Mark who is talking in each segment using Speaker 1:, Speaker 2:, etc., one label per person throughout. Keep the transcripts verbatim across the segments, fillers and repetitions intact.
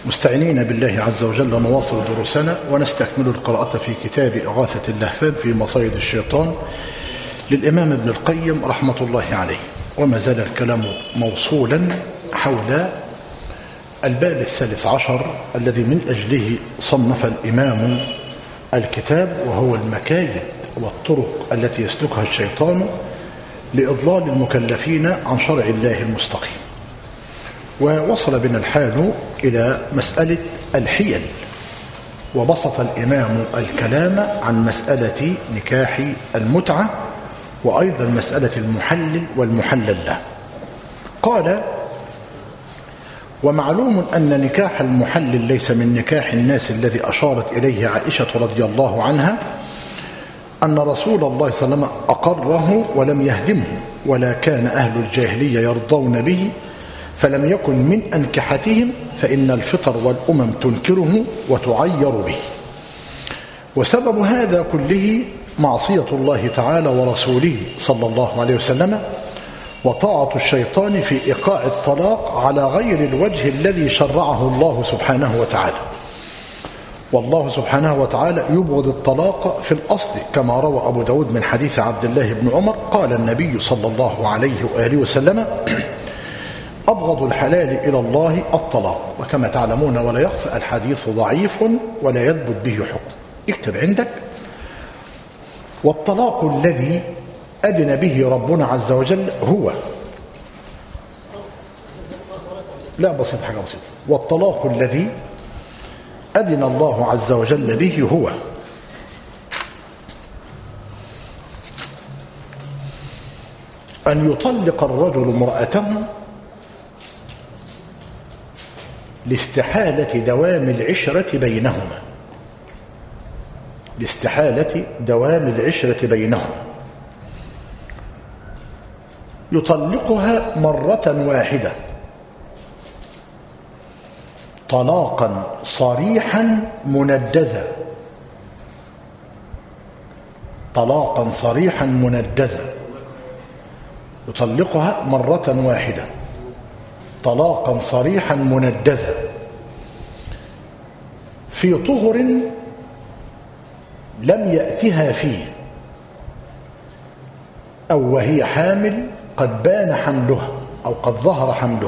Speaker 1: مستعينين بالله عز وجل نواصل دروسنا ونستكمل القراءة في كتاب إغاثة اللهفان في مصايد الشيطان للإمام ابن القيم رحمة الله عليه. وما زال الكلام موصولا حول الباب الثالث عشر الذي من أجله صنف الإمام الكتاب، وهو المكايد والطرق التي يسلكها الشيطان لإضلال المكلفين عن شرع الله المستقيم. ووصل بنا الحال إلى مسألة الحيل، وبسط الإمام الكلام عن مسألة نكاح المتعة وأيضا مسألة المحلل والمحلل له. قال: ومعلوم أن نكاح المحلل ليس من نكاح الناس الذي أشارت إليه عائشة رضي الله عنها، أن رسول الله صلى الله عليه وسلم أقره ولم يهدمه، ولا كان أهل الجاهلية يرضون به، فلم يكن من أنكحتهم، فإن الفطر والأمم تنكره وتعير به. وسبب هذا كله معصية الله تعالى ورسوله صلى الله عليه وسلم، وطاعة الشيطان في إيقاع الطلاق على غير الوجه الذي شرعه الله سبحانه وتعالى. والله سبحانه وتعالى يبغض الطلاق في الأصل، كما روى أبو داود من حديث عبد الله بن عمر قال النبي صلى الله عليه وآله وسلم: أبغض الحلال إلى الله الطلاق. وكما تعلمون ولا يخفى الحديث ضعيف ولا يثبت به حكم. اكتب عندك: والطلاق الذي أذن به ربنا عز وجل هو، لا بسيط حاجة بسيطة، والطلاق الذي أذن الله عز وجل به هو أن يطلق الرجل امرأته لاستحالة دوام العشرة بينهما، لاستحالة دوام العشرة بينهما، يطلقها مرة واحدة طلاقا صريحا منجزا، طلاقا صريحا منجزا، يطلقها مرة واحدة طلاقا صريحا منجزا في طهر لم يأتها فيه، أو وهي حامل قد بان حملها أو قد ظهر حملها،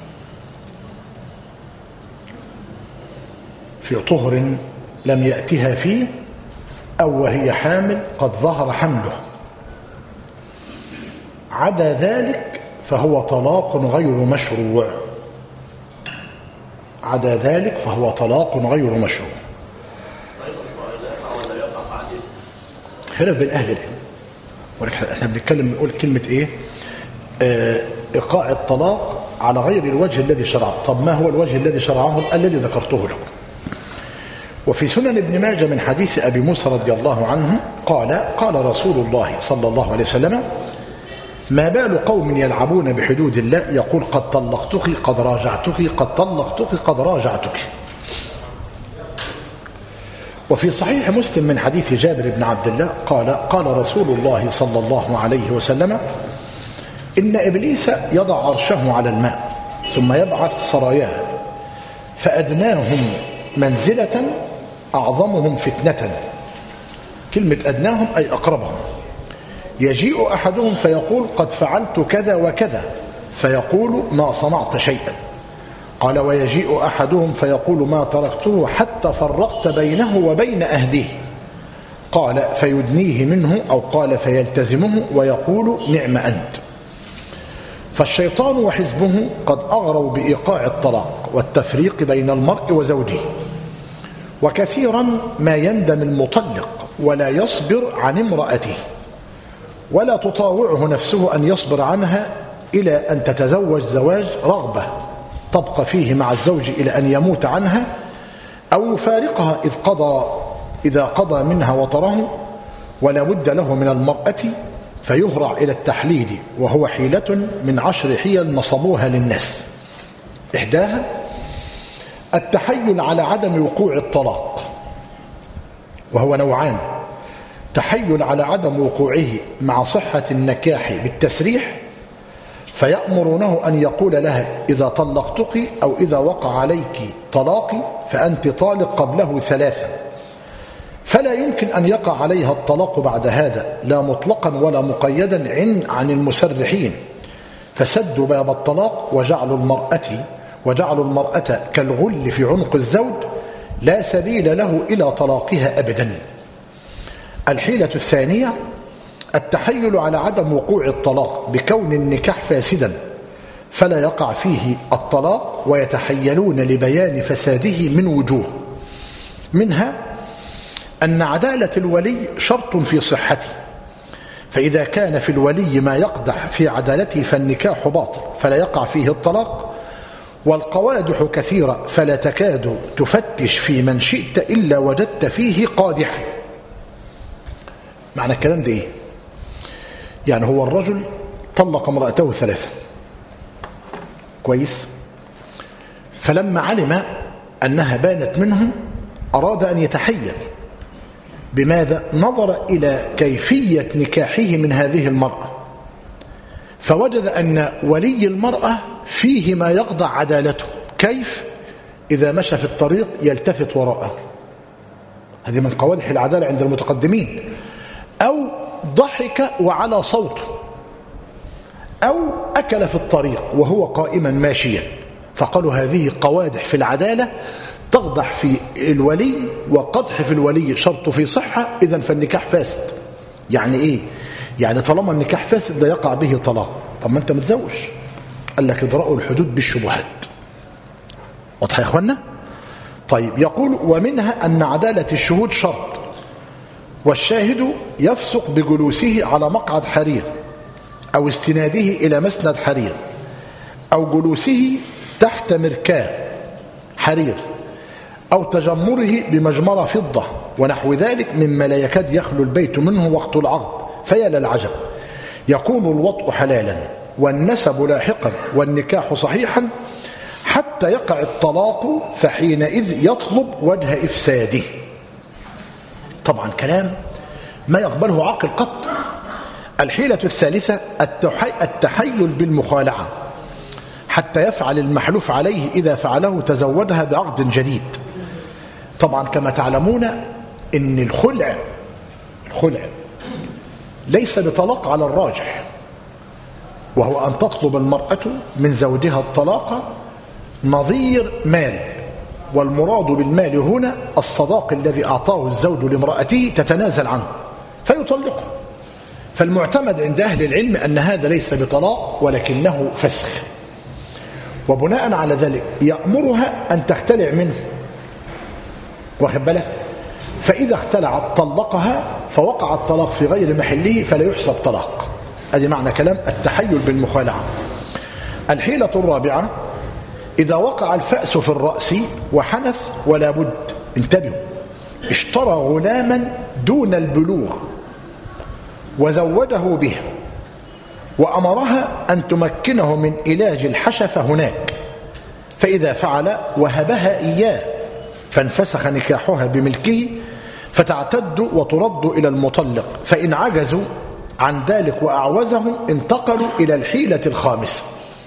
Speaker 1: في طهر لم يأتها فيه أو وهي حامل قد ظهر حملها، عدا ذلك فهو طلاق غير مشروع، عدا ذلك فهو طلاق غير مشروع. خلاف بين أهل العلم، ولكن احنا بنتكلم نقول كلمة ايه؟ آه إيقاع الطلاق على غير الوجه الذي شرعه. طب ما هو الوجه الذي شرعه؟ الذي ذكرته لكم. وفي سنن ابن ماجه من حديث أبي موسى رضي الله عنه قال: قال رسول الله صلى الله عليه وسلم: ما بال قوم يلعبون بحدود الله، يقول قد طلقتك قد راجعتك قد طلقتك قد راجعتك. وفي صحيح مسلم من حديث جابر بن عبد الله قال: قال رسول الله صلى الله عليه وسلم: إن إبليس يضع عرشه على الماء ثم يبعث سراياه، فأدناهم منزلة أعظمهم فتنة. كلمة أدناهم أي أقربهم. يجيء أحدهم فيقول قد فعلت كذا وكذا، فيقول ما صنعت شيئا. قال: ويجيء أحدهم فيقول ما تركته حتى فرقت بينه وبين أهله. قال: فيدنيه منه، أو قال فيلتزمه ويقول نعم أنت. فالشيطان وحزبه قد أغروا بإيقاع الطلاق والتفريق بين المرء وزوجه. وكثيرا ما يندم المطلق ولا يصبر عن امرأته، ولا تطاوعه نفسه أن يصبر عنها إلى أن تتزوج زواج رغبة تبقى فيه مع الزوج إلى أن يموت عنها، أو يفارقها إذ قضى إذا قضى منها وطره، ولا بد له من المرأة، فيهرع إلى التحليل، وهو حيلة من عشر حيل نصبوها للناس. إحداها التحيل على عدم وقوع الطلاق، وهو نوعان: تحيل على عدم وقوعه مع صحة النكاح بالتسريح، فيأمرونه أن يقول لها إذا طلقتك أو إذا وقع عليك طلاقي فأنت طالق قبله ثلاثا، فلا يمكن أن يقع عليها الطلاق بعد هذا لا مطلقا ولا مقيدا عن المسرحين، فسدوا باب الطلاق وجعلوا المرأة وجعلوا المرأة كالغل في عنق الزوج لا سبيل له إلى طلاقها أبدا. الحيلة الثانية التحيل على عدم وقوع الطلاق بكون النكاح فاسدا فلا يقع فيه الطلاق، ويتحيلون لبيان فساده من وجوه، منها أن عدالة الولي شرط في صحته، فإذا كان في الولي ما يقدح في عدالته فالنكاح باطل فلا يقع فيه الطلاق. والقوادح كثيرة فلا تكاد تفتش في من شئت إلا وجدت فيه قادحا. معنى الكلام ده إيه؟ يعني هو الرجل طلق امرأته ثلاثة، كويس، فلما علم أنها بانت منه أراد أن يتحيل. بماذا؟ نظر إلى كيفية نكاحه من هذه المرأة، فوجد أن ولي المرأة فيه ما يقضع عدالته. كيف؟ إذا مشى في الطريق يلتفت وراءه، هذه من قوادح العدالة عند المتقدمين، أو ضحك وعلى صوته، أو أكل في الطريق وهو قائما ماشيا، فقالوا هذه قوادح في العدالة تقدح في الولي، وقدح في الولي شرط في صحة، إذن فالنكاح فاسد. يعني إيه؟ يعني طالما النكاح فاسد لا يقع به طلاق. طب ما أنت متزوج، قال لك اضرأوا الحدود بالشبهات. واضح يا إخوانا؟ طيب، يقول ومنها أن عدالة الشهود شرط، والشاهد يفسق بجلوسه على مقعد حرير أو استناده إلى مسند حرير أو جلوسه تحت مركاه حرير أو تجمره بمجمرة فضة ونحو ذلك مما لا يكاد يخلو البيت منه وقت العقد. فيا للعجب، يكون الوطء حلالا والنسب لاحقا والنكاح صحيحا حتى يقع الطلاق، فحينئذ يطلب وجه إفساده. طبعا كلام ما يقبله عقل قط. الحيلة الثالثة التحيل بالمخالعة حتى يفعل المحلوف عليه، إذا فعله تزوجها بعقد جديد. طبعا كما تعلمون إن الخلع الخلع ليس بطلاق على الراجح، وهو أن تطلب المرأة من زوجها الطلاق نظير مال، والمراد بالمال هنا الصداق الذي أعطاه الزوج لامرأته تتنازل عنه فيطلقه. فالمعتمد عند أهل العلم أن هذا ليس بطلاق ولكنه فسخ، وبناء على ذلك يأمرها أن تختلع منه، واخد بالك؟ فإذا اختلعت طلقها فوقع الطلاق في غير محله فلا يحسب طلاق. هذا معنى كلام التحيل بالمخالعة. الحيلة الرابعة إذا وقع الفأس في الرأس وحنث ولا بد، انتبهوا، اشترى غلاما دون البلوغ وزوجه به وأمرها أن تمكنه من علاج الحشفة هناك، فإذا فعل وهبها إياه فانفسخ نكاحها بملكه، فتعتد وترد إلى المطلق. فإن عجزوا عن ذلك وأعوزهم انتقلوا إلى الحيلة الخامسة.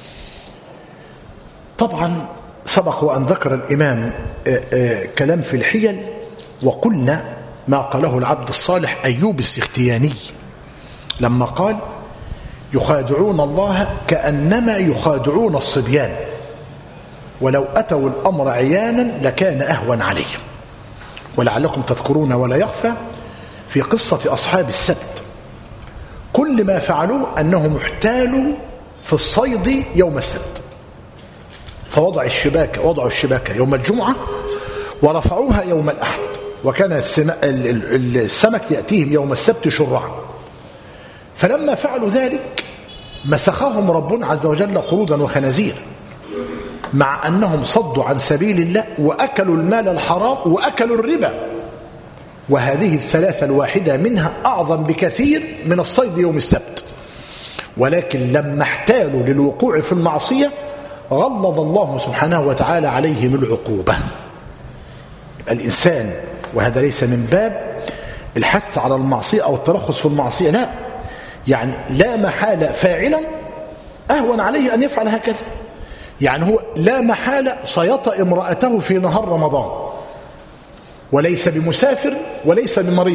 Speaker 1: طبعا سبق وأن ذكر الإمام آآ آآ كلام في الحيل، وقلنا ما قاله العبد الصالح أيوب السختياني لما قال يخادعون الله كأنما يخادعون الصبيان، ولو أتوا الأمر عيانا لكان أهون عليهم. ولعلكم تذكرون ولا يخفى في قصة أصحاب السبت كل ما فعلوه أنهم احتالوا في الصيد يوم السبت، فوضع الشباكة وضعوا الشباكة يوم الجمعة ورفعوها يوم الأحد، وكان السمك يأتيهم يوم السبت شرعا. فلما فعلوا ذلك مسخهم ربنا عز وجل قرودا وخنازير، مع أنهم صدوا عن سبيل الله وأكلوا المال الحرام وأكلوا الربا، وهذه الثلاثة الواحدة منها أعظم بكثير من الصيد يوم السبت. ولكن لما احتالوا للوقوع في المعصية غلظ الله سبحانه وتعالى عليهم العقوبة. الإنسان، وهذا ليس من باب الحث على المعصية أو الترخص في المعصية، لا، يعني لا محالة فاعلا أهون عليه أن يفعل هكذا. يعني هو لا محالة سيطأ امرأته في نهار رمضان، وليس بمسافر وليس بمريض،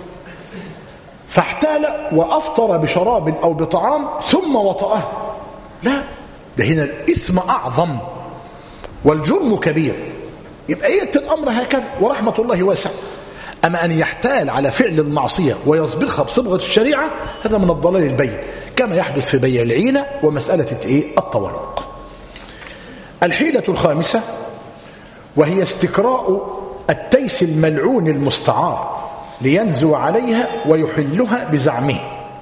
Speaker 1: فاحتال وأفطر بشراب أو بطعام ثم وطأه، لا، ده هنا الإثم أعظم والجرم كبير. يبقى يأتي الأمر هكذا، ورحمة الله واسعة. أما أن يحتال على فعل المعصية ويصبغها بصبغة الشريعة، هذا من الضلال البين، كما يحدث في بيع العينة ومسألة إيه؟ الطوارق. الحيلة الخامسة وهي استكراء التيس الملعون المستعار لينزو عليها ويحلها بزعمه.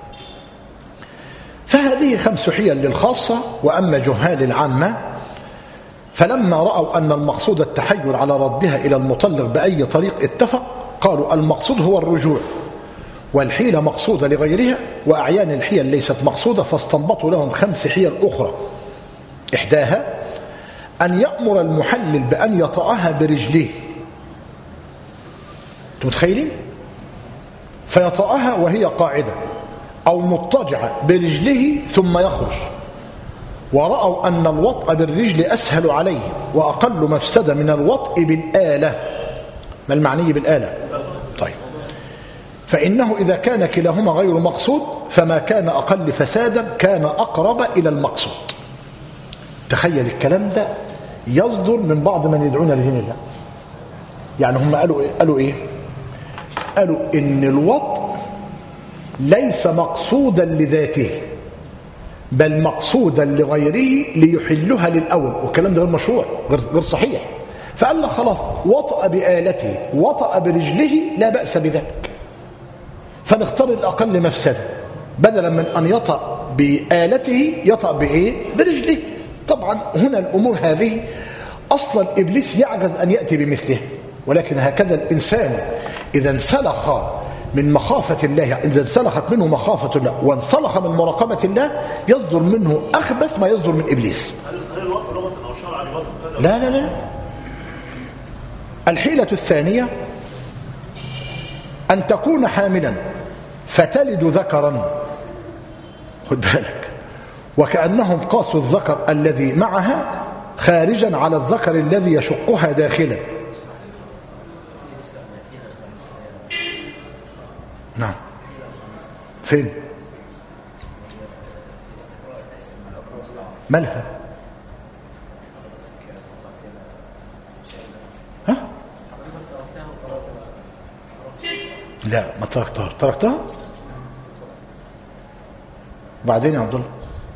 Speaker 1: فهذه خمس حيل للخاصة، وأما جهال العامة فلما رأوا أن المقصود التحيل على ردها إلى المطلق بأي طريق اتفق، قالوا المقصود هو الرجوع، والحيلة مقصودة لغيرها، وأعيان الحيل ليست مقصودة، فاستنبطوا لهم خمس حيل أخرى. إحداها أن يأمر المحلل بأن يطأها برجليه، متخيلين؟ فيطأها وهي قاعدة أو مضطجعة برجله ثم يخرج، ورأوا أن الوطء بالرجل أسهل عليه وأقل مفسدة من الوطء بالآلة. ما المعني بالآلة؟ طيب، فإنه إذا كان كلاهما غير مقصود فما كان أقل فسادا كان أقرب إلى المقصود. تخيل الكلام ده يصدر من بعض من يدعون لدين الله. يعني هم قالوا إيه؟ قالوا إيه؟ قالوا إن الوطء ليس مقصودا لذاته، بل مقصودا لغيره ليحلها للأول، والكلام ده غير مشروع، غير صحيح. فقال لك خلاص، وطأ بآلته وطأ برجله لا بأس بذلك، فنختار الأقل مفسدة، بدلا من أن يطأ بآلته يطأ بإيه؟ برجله. طبعا هنا الأمور هذه أصلا إبليس يعجز أن يأتي بمثله، ولكن هكذا الإنسان إذا انسلخ من مخافة الله، إذا انسلخت منه مخافة الله وانسلخ من مراقبة الله، يصدر منه أخبث ما يصدر من إبليس.
Speaker 2: هل الوقت لغة أو شرعا يوافق هذا؟
Speaker 1: لا لا لا. الحيلة الثانية أن تكون حاملا فتلد ذكرا، خد بالك، وكأنهم قاسوا الذكر الذي معها خارجا على الذكر الذي يشقها داخلا. نعم. فين؟ مالها؟ ها؟ لا، ما تركتها. تركتها بعدين يا عبد الله.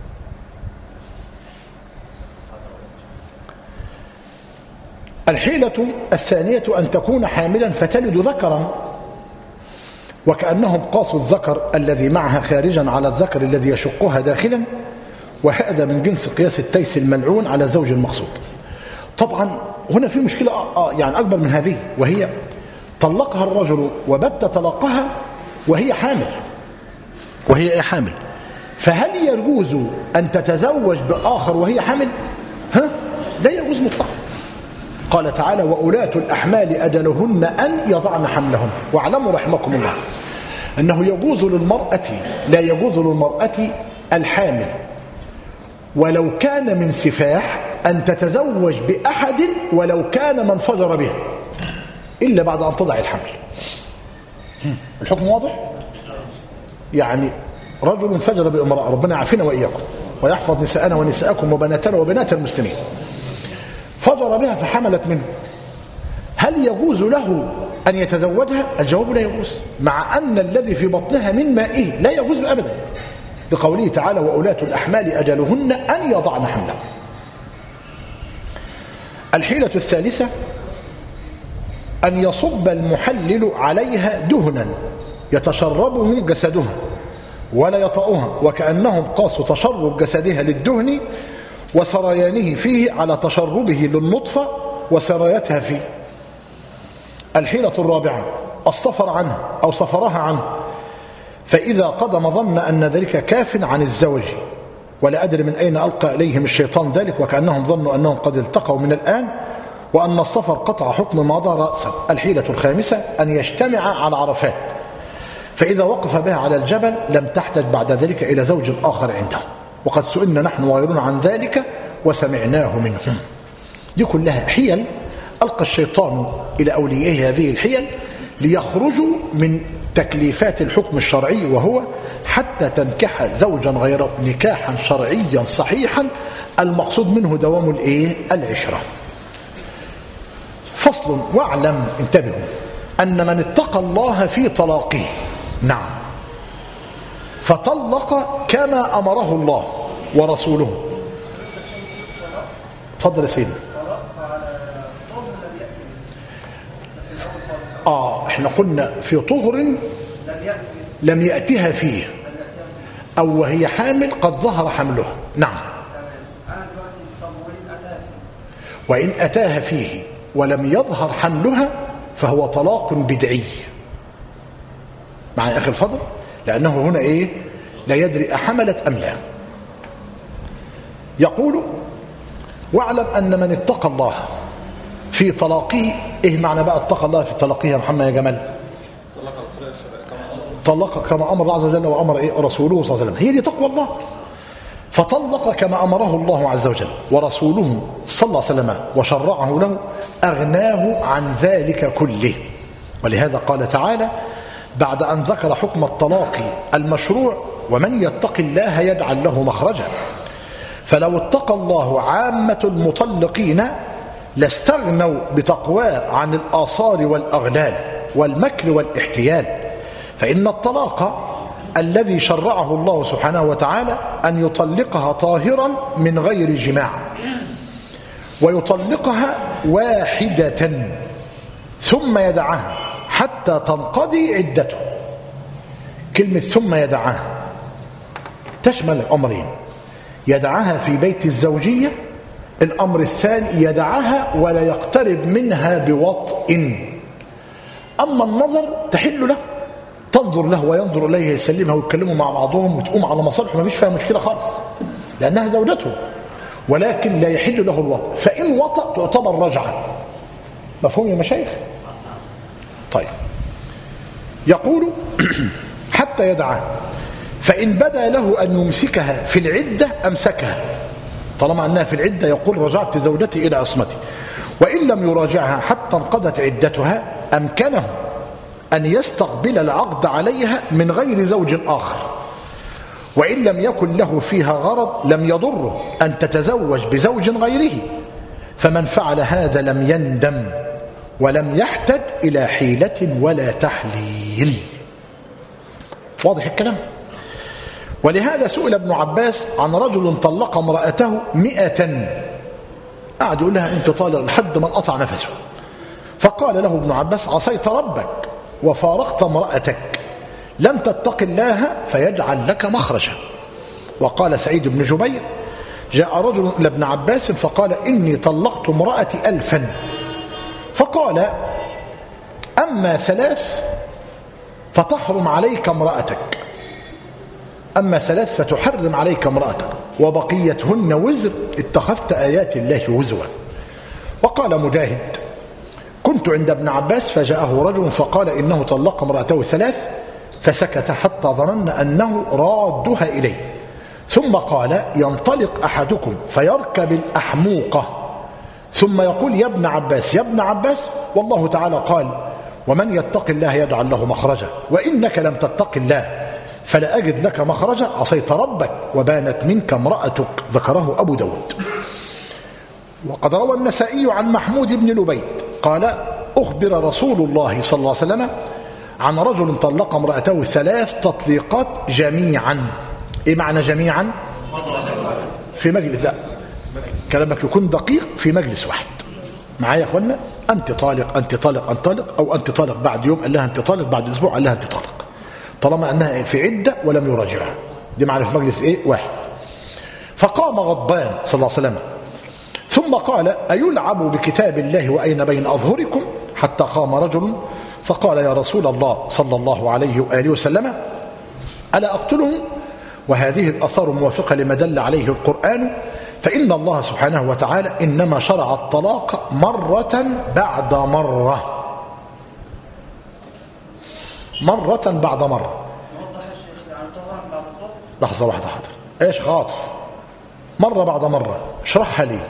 Speaker 1: الحيلة الثانية أن تكون حاملا فتلد ذكرا، وكأنهم قاسوا الذكر الذي معها خارجا على الذكر الذي يشقها داخلا، وهذا من جنس قياس التيس الملعون على زوج المقصود. طبعا هنا في مشكلة يعني أكبر من هذه، وهي طلقها الرجل وبت طلقها وهي حامل، وهي حامل، فهل يجوز أن تتزوج بآخر وهي حامل؟ ها؟ لا يجوز مطلقا. قال تعالى وأولاة الأحمال أجلهن أن يضعن حملهن. واعلموا رحمكم الله أنه يجوز للمرأة، لا يجوز للمرأة الحامل ولو كان من سفاح أن تتزوج بأحد ولو كان من فجر به، إلا بعد أن تضع الحمل. الحكم واضح؟ يعني رجل فجر بامرأة، ربنا يعافينا وإياكم ويحفظ نساءنا ونساءكم وبناتنا وبنات المسلمين، فجر بها فحملت منه، هل يجوز له أن يتزوجها؟ الجواب لا يجوز، مع أن الذي في بطنها من مائه لا يجوز أبدا، لقوله تعالى وأولاة الأحمال أجلهن أن يضعن حملهن. الحيلة الثالثة أن يصب المحلل عليها دهنا يتشربه جسدها ولا يطأها، وكأنهم قاسوا تشرب جسدها للدهن وسريانه فيه على تشربه للنطفة وسرايتها فيه. الحيلة الرابعة السفر عنه أو سفرها عنه، فإذا قدم ظن أن ذلك كاف عن الزوج، ولا أدري من أين ألقى إليهم الشيطان ذلك، وكأنهم ظنوا أنهم قد التقوا من الآن، وأن السفر قطع حكم ماضى رأسا. الحيلة الخامسة أن يجتمع على عرفات، فإذا وقف بها على الجبل لم تحتج بعد ذلك إلى زوج آخر عنده. وقد سئلنا نحن وغيرنا عن ذلك وسمعناه منهم. دي كلها حيل ألقى الشيطان إلى أوليائه هذه الحيل ليخرجوا من تكليفات الحكم الشرعي، وهو حتى تنكح زوجا غيره نكاحا شرعيا صحيحا المقصود منه دوام الايه؟ العشرة. فصل. واعلم، انتبهوا، أن من اتقى الله في طلاقه، نعم، فطلق كما أمره الله ورسوله. تفضل يا سيدنا. آه احنا قلنا في طهر لم يأتها فيه أو وهي حامل قد ظهر حملها. نعم. وإن أتاها فيه ولم يظهر حملها فهو طلاق بدعي. مع أخي الفضل، لأنه هنا إيه؟ لا يدري أحملت أم لا. يقول: واعلم أن من اتقى الله في طلاقه. إيه معنى بقى اتقى الله في طلاقه يا محمد يا جمال؟ طلق كما أمر الله عز وجل وأمر إيه؟ رسوله صلى الله عليه وسلم. هي دي تقوى الله. فطلق كما أمره الله عز وجل ورسوله صلى الله عليه وسلم وشرعه له، أغناه عن ذلك كله. ولهذا قال تعالى بعد أن ذكر حكم الطلاق المشروع: ومن يتق الله يجعل له مخرجا. فلو اتقى الله عامة المطلقين لاستغنوا بتقواه عن الآثار والأغلال والمكر والاحتيال، فإن الطلاق الذي شرعه الله سبحانه وتعالى أن يطلقها طاهرا من غير جماع، ويطلقها واحدة ثم يدعها حتى تنقضي عدته. كلمة ثم يدعها تشمل الأمرين: يدعها في بيت الزوجية، الأمر الثاني يدعها ولا يقترب منها بوطء. أما النظر تحل له، تنظر له وينظر إليه، يسلمها ويتكلموا مع بعضهم وتقوم على مصالحه، ما فيش فيها مشكلة خالص لأنها زوجته، ولكن لا يحل له الوطء. فإن وطأ تعتبر رجعة. مفهوم يا مشايخ؟ طيب. يقول: حتى يدعها، فإن بدا له أن يمسكها في العدة أمسكها، طالما أنها في العدة يقول: رجعت زوجتي إلى عصمتي. وإن لم يراجعها حتى انقضت عدتها أمكنه أن يستقبل العقد عليها من غير زوج آخر، وإن لم يكن له فيها غرض لم يضره أن تتزوج بزوج غيره، فمن فعل هذا لم يندم ولم يحتج إلى حيلة ولا تحليل. واضح الكلام؟ ولهذا سئل ابن عباس عن رجل طلق امرأته مئة، قعد يقول لها أنت طالق لحد ما انقطع نفسه، فقال له ابن عباس: عصيت ربك وفارقت امرأتك، لم تتق الله فيجعل لك مخرجا. وقال سعيد بن جبير: جاء رجل إلى ابن عباس فقال: إني طلقت امرأتي ألفا، فقال: أما ثلاث فتحرم عليك امرأتك، أما ثلاث فتحرم عليك امرأتك، وبقيتهن وزر اتخذت آيات الله هزوا. وقال مجاهد: كنت عند ابن عباس فجاءه رجل فقال إنه طلق امرأته ثلاث، فسكت حتى ظننا أنه رادها إليه، ثم قال: ينطلق أحدكم فيركب الأحموقة ثم يقول: يا ابن عباس يا ابن عباس، والله تعالى قال: ومن يتق الله يجعل له مخرجا، وإنك لم تتق الله فلا أجد لك مخرجا، عصيت ربك وبانت منك امرأتك. ذكره أبو داود. وقد روى النسائي عن محمود بن لبيد قال: أخبر رسول الله صلى الله عليه وسلم عن رجل طلق امرأته ثلاث تطليقات جميعا. إيه معنى جميعا؟ في مجلس، لا كلامك يكون دقيق، في مجلس واحد. معايا يا اخوانا؟ أنت طالق أنت طالق أنت طالق، أو أنت طالق بعد يوم قال لها أنت طالق، بعد أسبوع قال لها أنت طالق، طالما أنها في عدة ولم يراجعها. دي معنى في مجلس إيه؟ واحد. فقام غضبان صلى الله عليه وسلم ثم قال: أيلعب بكتاب الله وأين بين أظهركم؟ حتى قام رجل فقال: يا رسول الله صلى الله عليه وآله وسلم، ألا أقتله؟ وهذه الآثار موافقة لما دل عليه القرآن، فإن الله سبحانه وتعالى إنما شرع الطلاق مرة بعد مرة، مرة بعد مرة. لحظة واحدة حاضر. ايش خاطف؟ مرة بعد مرة، اشرحها لي.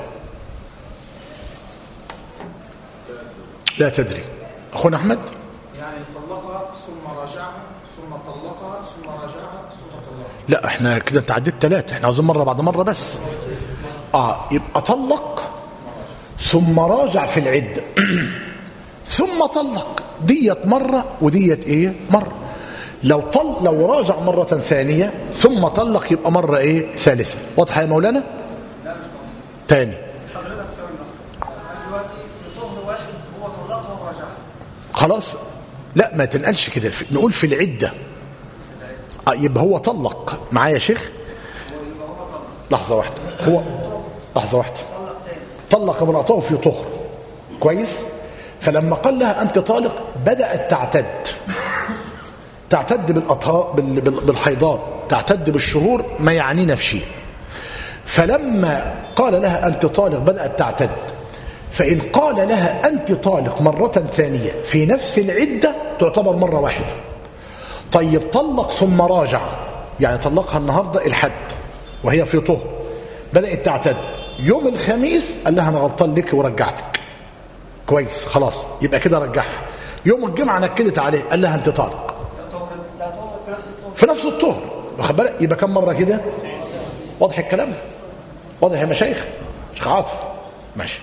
Speaker 1: لا تدري. أخونا أحمد؟
Speaker 3: يعني طلقها ثم راجعها ثم طلقها ثم راجعها ثم طلقها.
Speaker 1: لا احنا كده انت عديت ثلاثة، احنا عاوزين مرة بعد مرة بس. اه يبقى طلق ثم راجع في العدة ثم طلق، ديت مرة وديت ايه مرة. لو طل لو راجع مرة ثانية ثم طلق يبقى مرة ايه ثالثة. واضحة يا مولانا؟
Speaker 3: لا مش
Speaker 1: تاني.
Speaker 3: حضرتك سوي نفسك دلوقتي في طهر واحد هو طلقها وراجعها
Speaker 1: خلاص. لا ما تنقلش كده، نقول في العدة. آه يبقى هو طلق معايا يا شيخ. لحظة واحدة. هو لحظة واحدة طلق امرأته في طهر كويس، فلما قال لها أنت طالق بدأت تعتد تعتد بالأطهار بالحيضات، تعتد بالشهور، ما يعنينا في شيء. فلما قال لها أنت طالق بدأت تعتد، فإن قال لها أنت طالق مرة ثانية في نفس العدة تعتبر مرة واحدة. طيب طلق ثم راجع، يعني طلقها النهاردة الحد وهي في طهر، بدأت تعتد، يوم الخميس قال لها أنا غلطان لك ورجعتك كويس خلاص، يبقى كده رجعها. يوم الجمعة نكدت عليه قال لها أنت طالق في نفس الطهر، واخد بالك؟ يبقى كم مرة كده؟ واضح الكلام؟ واضح يا مشايخ؟ شيخ عاطف ماشي.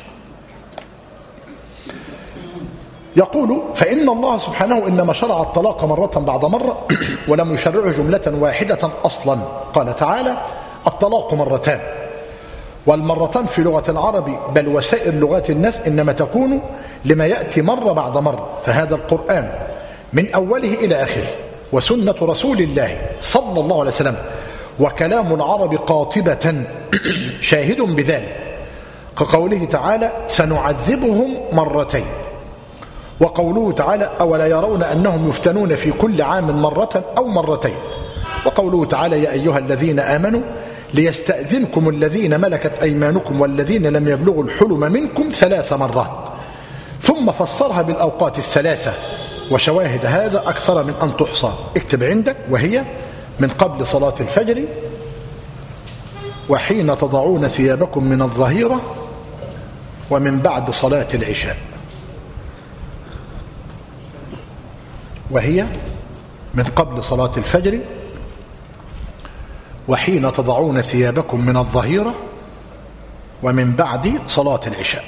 Speaker 1: يقول فإن الله سبحانه إنما شرع الطلاق مرة بعد مرة ولم يشرعه جملة واحدة أصلا. قال تعالى الطلاق مرتان، والمرتان في لغة العرب بل وسائر لغات الناس إنما تكون لما يأتي مرة بعد مرة، فهذا القرآن من أوله إلى آخره وسنة رسول الله صلى الله عليه وسلم وكلام العرب قاطبة شاهد بذلك، كقوله تعالى سنعذبهم مرتين، وقوله تعالى أولا يرون أنهم يفتنون في كل عام مرة أو مرتين، وقوله تعالى يا أيها الذين آمنوا ليستأذنكم الذين ملكت أيمانكم والذين لم يبلغوا الحلم منكم ثلاث مرات، ثم فسرها بالأوقات الثلاثة وشواهد هذا أكثر من أن تحصى. اكتب عندك وهي من قبل صلاة الفجر، وحين تضعون ثيابكم من الظهيرة، ومن بعد صلاة العشاء. وهي من قبل صلاة الفجر، وحين تضعون ثيابكم من الظهيرة، ومن بعد صلاة العشاء.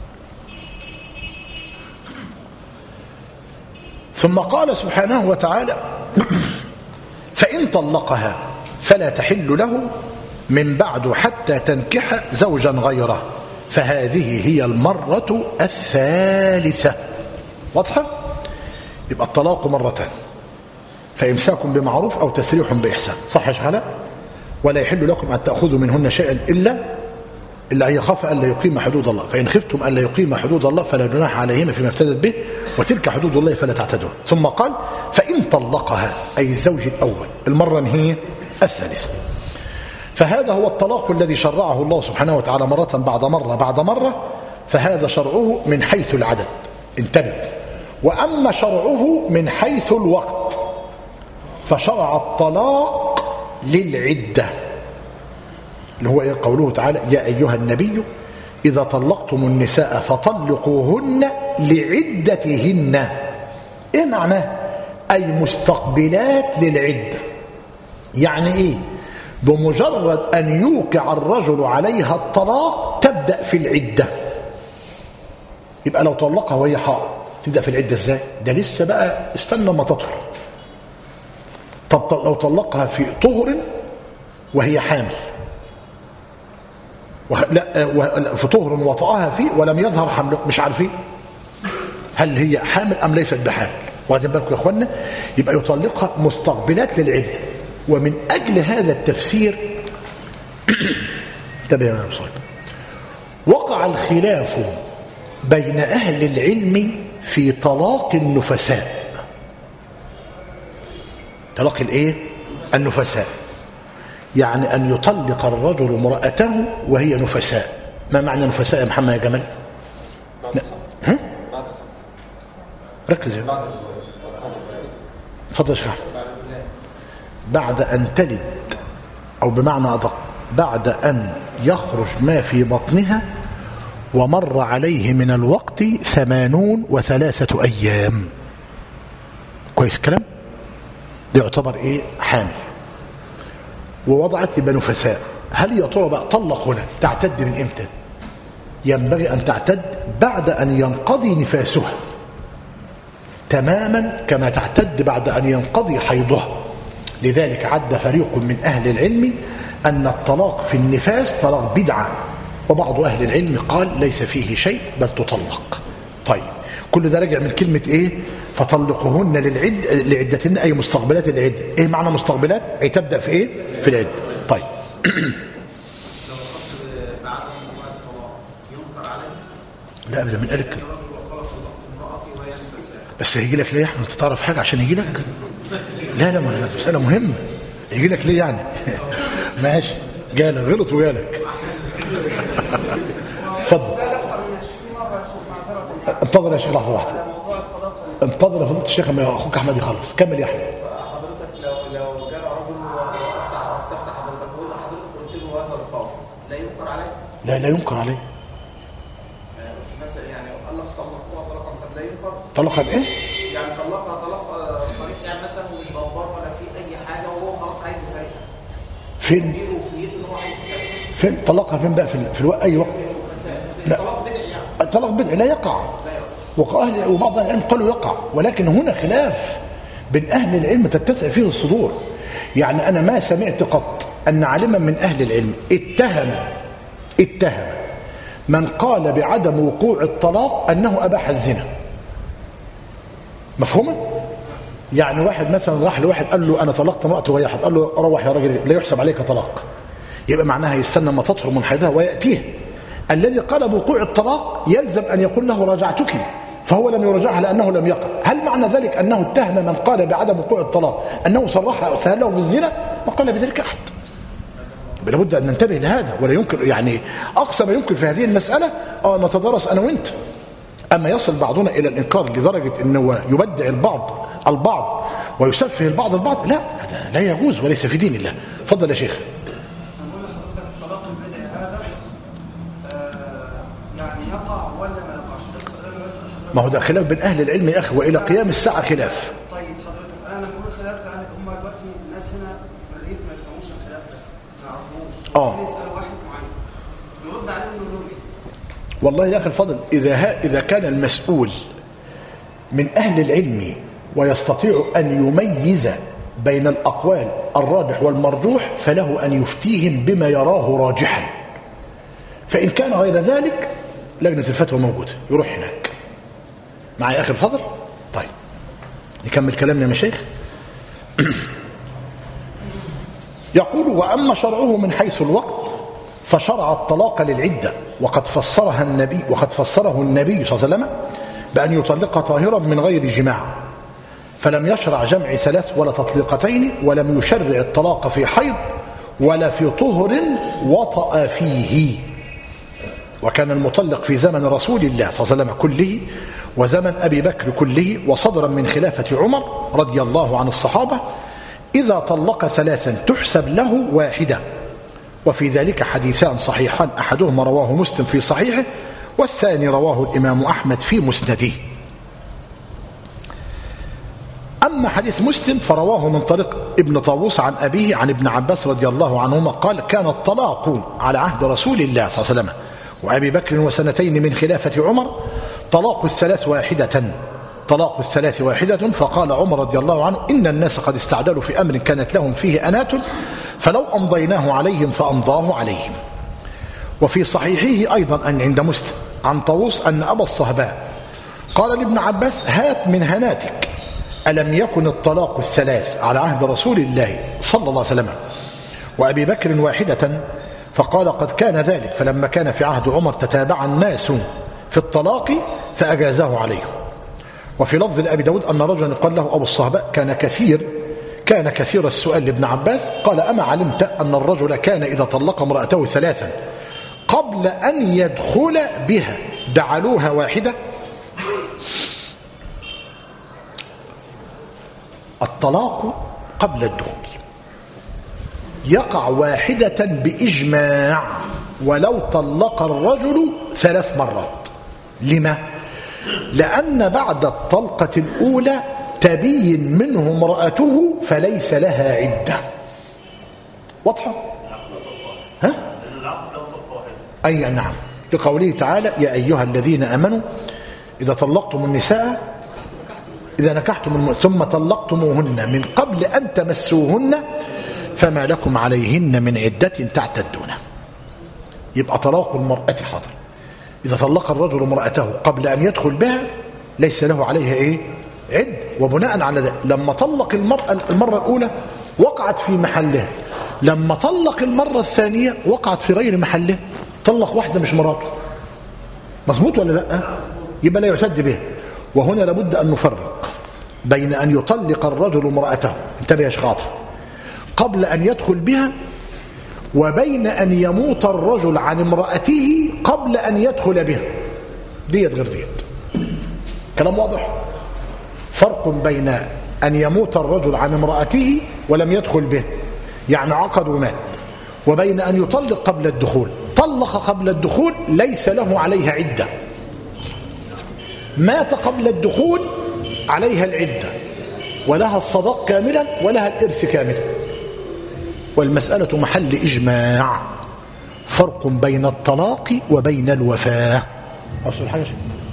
Speaker 1: ثم قال سبحانه وتعالى فإن طلقها فلا تحل له من بعد حتى تنكح زوجا غيره، فهذه هي المرة الثالثة. واضحة؟ يبقى الطلاق مرتان، فإمساك بمعروف أو تسريح بإحسان. صح يا شيخ؟ ولا يحل لكم أن تأخذوا منهن شيئا إلا إلا أن يخاف ألا يقيم حدود الله، فإن خفتم ألا يقيم حدود الله فلا جناح عليهما فيما افتدت به، وتلك حدود الله فلا تعتدوها. ثم قال فإن طلقها أي الزوج الأول المرة هي الثالثة. فهذا هو الطلاق الذي شرعه الله سبحانه وتعالى مرة بعد مرة بعد مرة، فهذا شرعه من حيث العدد، انتبه. وأما شرعه من حيث الوقت فشرع الطلاق للعدة، اللي هو قوله تعالى يا أيها النبي إذا طلقتم النساء فطلقوهن لعدتهن. إيه معناه؟ أي مستقبلات للعدة. يعني إيه؟ بمجرد أن يوقع الرجل عليها الطلاق تبدأ في العدة. يبقى لو طلقها وهي حائض تبدأ في العدة إزاي؟ ده لسه بقى استنى ما تطهر. طب لو طلقها في طهر وهي حامل، لا في طهر وطأها فيه ولم يظهر حمله، مش عارفين هل هي حامل أم ليست بحامل. واخدين بالكم يا اخوانا؟ يبقى يطلقها مستقبلات للعدة. ومن أجل هذا التفسير انتبه يا صاحبي، وقع الخلاف بين أهل العلم في طلاق النفساء. طلاق الايه؟ النفساء، يعني أن يطلق الرجل امرأته وهي نفساء. ما معنى نفساء يا محمد يا جمال؟ ها؟ ركز يا اتفضل يا شيخ. بعد أن تلد، أو بمعنى أدق بعد أن يخرج ما في بطنها ومر عليه من الوقت ثمانون وثلاثة أيام. كويس كلام؟ ده يعتبر إيه؟ حامل. ووضعت يبقى نفساء. هل يا ترى بقى طلق هنا تعتد من إمتى؟ ينبغي أن تعتد بعد أن ينقضي نفاسها تماما كما تعتد بعد أن ينقضي حيضها. لذلك عد فريق من أهل العلم أن الطلاق في النفاس طلاق بدعة، وبعض أهل العلم قال ليس فيه شيء بل تطلق. طيب كل ده راجع من كلمة إيه؟ فطلقهن للعد لعدتهن أي مستقبلات العدة. إيه معنى مستقبلات؟ أي تبدأ في إيه؟ في العدة. طيب لا أبدا من قالك بس هيجي لك ليه يا أحمد؟ تعرف حاجة عشان يجي لك؟ لا لا ما مسألة مهمة. يجي لك ليه يعني؟ ماشي جالك غلط وجالك. اتفضل انتظر يا شيخ لحظة واحدة. انتظر يا فضيلة الشيخ اما اخوك احمد يخلص. كمل يا احمد.
Speaker 3: حضرتك لو لو جاء رجل وافتح استفتح حضرتك وقلت حضرتك قلت له هذا القول لا ينكر عليه؟
Speaker 1: لا لا ينكر عليه.
Speaker 3: مثلا يعني قال لك طلقوها طلاقا سريعا لا ينكر؟
Speaker 1: طلقا ايه؟
Speaker 3: يعني طلقها طلاق صريح يعني مثلا مش غضبان ولا في اي حاجه وهو خلاص عايز يفارقها.
Speaker 1: فين؟ فين طلقها فين بقى؟ في, في الوقت اي وقت؟ لا طلاق بدعي يعني. طلاق بدعي لا يقع. وأهل وبعض أهل العلم قالوا يقع، ولكن هنا خلاف بين أهل العلم تتسع فيه الصدور. يعني أنا ما سمعت قط أن عالما من أهل العلم اتهم اتهم من قال بعدم وقوع الطلاق أنه أباح الزنا. مفهومة؟ يعني واحد مثلا راح لواحد قال له أنا طلقت امرأتي وهي حد، قال له روح يا راجل لا يحسب عليك طلاق، يبقى معناها يستنى ما تطهر من حيضها ويأتيه. الذي قال بوقوع الطلاق يلزم أن يقول له راجعتك، فهو لم يراجعها لأنه لم يقع. هل معنى ذلك أنه اتهم من قال بعدم وقوع الطلاق أنه صرحها أو سهل له في الزنا؟ ما قال بذلك أحد. لابد أن ننتبه لهذا، ولا يمكن يعني أقصى ما يمكن في هذه المسألة أو نتدارس أنا وأنت. أما يصل بعضنا إلى الإنكار لدرجة أنه يبدع البعض البعض ويسفه البعض البعض، لا هذا لا يجوز وليس في دين الله. فضل يا شيخ. ما هو ده خلاف بين أهل العلم يا أخي، وإلى قيام الساعة خلاف.
Speaker 3: طيب حضرتك أنا بقول خلاف يعني هم دلوقتي الناس هنا في الريف ما يفهموش الخلاف ده، ما يعرفوش.
Speaker 1: اه
Speaker 3: يسأل واحد معين يرد عليه إنه نوري.
Speaker 1: والله يا أخي الفضل إذا ها إذا كان المسؤول من أهل العلم ويستطيع أن يميز بين الأقوال الراجح والمرجوح فله أن يفتيهم بما يراه راجحا. فإن كان غير ذلك لجنة الفتوى موجودة يروح هناك. معي يا أخي الفضل؟ طيب نكمل كلامنا يا مشايخ. يقول وأما شرعه من حيث الوقت فشرع الطلاق للعدة، وقد فسرها النبي وقد فسره النبي صلى الله عليه وسلم بأن يطلق طاهرا من غير جماع، فلم يشرع جمع ثلاث ولا تطليقتين، ولم يشرع الطلاق في حيض ولا في طهر وطأ فيه. وكان المطلق في زمن رسول الله صلى الله عليه وسلم كله وزمن أبي بكر كله وصدرا من خلافة عمر رضي الله عن الصحابة إذا طلق ثلاثا تحسب له واحدة. وفي ذلك حديثان صحيحان، أحدهما رواه مسلم في صحيحه والثاني رواه الإمام أحمد في مسنده. أما حديث مسلم فرواه من طريق ابن طاووس عن أبيه عن ابن عباس رضي الله عنهما قال كان الطلاق على عهد رسول الله صلى الله عليه وسلم وأبي بكر وسنتين من خلافة عمر طلاق الثلاث واحدة طلاق الثلاث واحدة. فقال عمر رضي الله عنه إن الناس قد استعجلوا في أمر كانت لهم فيه أنات فلو أمضيناه عليهم فأمضاه عليهم. وفي صحيحه أيضا أن عند مسلم عن طاووس أن أبا الصهباء قال لابن عباس هات من هناتك ألم يكن الطلاق الثلاث على عهد رسول الله صلى الله عليه وسلم وأبي بكر واحدة؟ فقال قد كان ذلك، فلما كان في عهد عمر تتابع الناس في الطلاق فأجازه عليه. وفي لفظ لأبي داود أن رجلا قال له أبو الصهباء كان كثير كان كثير السؤال لابن عباس قال أما علمت أن الرجل كان إذا طلق امرأته ثلاثا قبل أن يدخل بها جعلوها واحدة؟ الطلاق قبل الدخول يقع واحدة بإجماع ولو طلق الرجل ثلاث مرات. لما؟ لأن بعد الطلقة الأولى تبين منه امرأته فليس لها عدة. واضحة؟ ها؟ أي نعم، لقوله تعالى يا أيها الذين آمنوا إذا طلقتم النساء إذا نكحتم ثم طلقتموهن من قبل أن تمسوهن فما لكم عليهن من عدة تعتدونه. يبقى طلاق المرأة حاضر. إذا طلق الرجل امرأته قبل أن يدخل بها ليس له عليها إيه؟ عد. وبناء على ذلك لما طلق المرأة المرة الأولى وقعت في محلها، لما طلق المرة الثانية وقعت في غير محله، طلق واحدة مش مراته. مظبوط ولا لا؟ يبقى لا يعتد به. وهنا لابد أن نفرق بين أن يطلق الرجل امرأته، انتبه يا شيخ عاطف، قبل أن يدخل بها، وبين أن يموت الرجل عن امرأته قبل أن يدخل بها. ديت غير ديت. كلام واضح؟ فرق بين أن يموت الرجل عن امرأته ولم يدخل به، يعني عقد ومات، وبين أن يطلق قبل الدخول. طلق قبل الدخول ليس له عليها عدة، مات قبل الدخول عليها العدة، ولها الصداق كاملا ولها الإرث كاملا. والمسألة محل إجماع. فرق بين الطلاق وبين الوفاة. أصل حاجة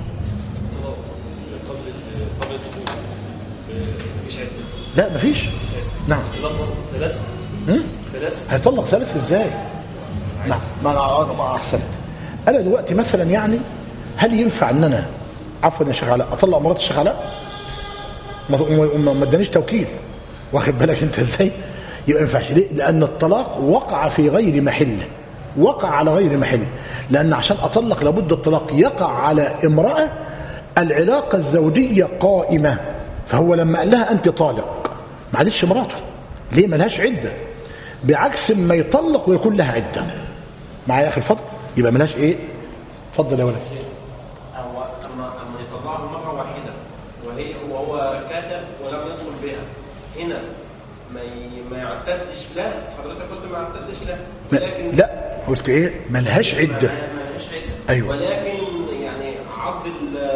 Speaker 1: لا مفيش. نعم.
Speaker 2: ثلاث ثلاث
Speaker 1: هيطلق ثلاث ازاي؟ نعم. ما انا احسنت. انا دلوقتي مثلا يعني هل ينفع ان انا عفوا يا شيخ علاء اطلق مرات الشيخ علاء؟ ما ادانيش توكيل، واخد بالك انت ازاي؟ يبقى ما ينفعش. ليه؟ لان الطلاق وقع في غير محله، وقع على غير محل. لان عشان اطلق لابد الطلاق يقع على امراه العلاقه الزوجيه قائمه، فهو لما قال لها انت طالق ما عادتش مراته. ليه؟ ما لهاش عده، بعكس ما يطلق ويكون لها عده. معايا يا اخي الفضل؟ يبقى ما لهاش ايه؟ اتفضل يا ولد.
Speaker 4: هو اما اما يطلعها مره واحده وهي وهو كاتب ولم يدخل بها، هنا ما ما يعتدش له. حضرتك قلت ما يعتدش له، ولكن
Speaker 1: لا قلت ايه؟ ما لهاش عده.
Speaker 4: ما لهاش عده.
Speaker 1: ايوه.
Speaker 4: ولكن يعني عقد